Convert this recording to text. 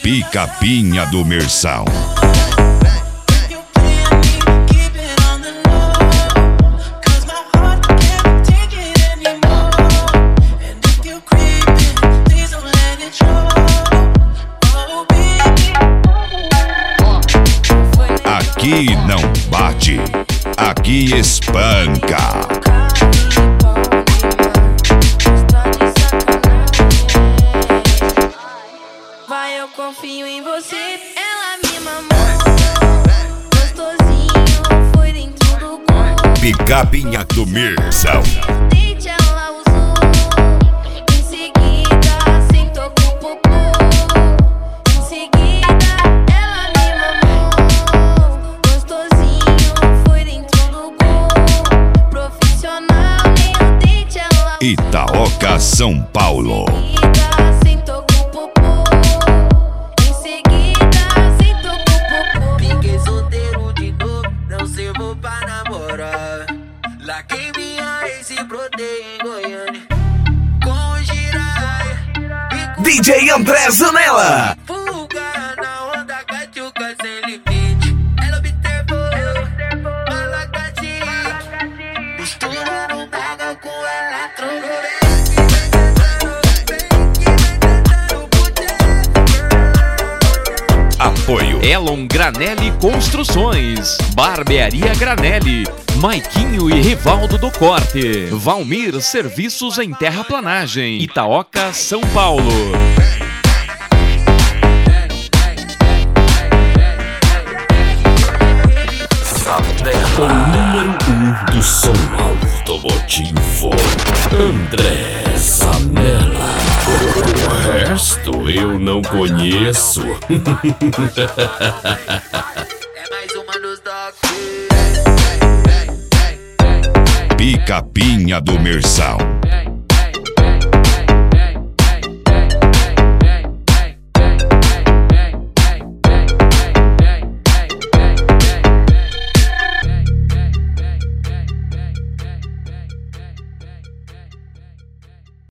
Picapinha do Mersal. Aqui não bate, aqui espanca. Vai, eu confio em você. Ela me mamou gostosinho, foi dentro do corpo. Picapinha do Mersal. Dente ela usou, em seguida sentou com o popô. Em seguida ela me mamou gostosinho, foi dentro do corpo. Profissional, nem o dente ela usou. Itaoca, São Paulo. Lá quem minha ex se proteia em Goiânia com o Jiraya DJ André Zanella. Fuga na onda, catiuca sem limite. Ela observou, malacate. Mistura no baga com eletrônico. Apoio Elon Granelli Construções, Barbearia Granelli, Maiquinho e Rivaldo do Corte, Valmir Serviços em Terraplanagem, Itaoca, São Paulo. O número 1 do som automotivo, André Zanella. O resto eu não conheço. É mais uma dos toques. Picapinha do Mersal.